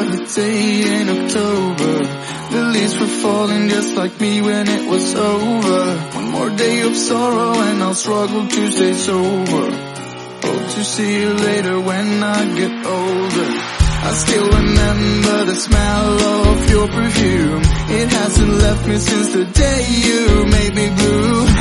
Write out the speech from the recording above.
another day in October. The leaves were falling just like me when it was over. One more day of sorrow and I'll struggle to stay sober. Hope to see you later when I get older. I still remember the smell of your perfume. It hasn't left me since the day you made me blue.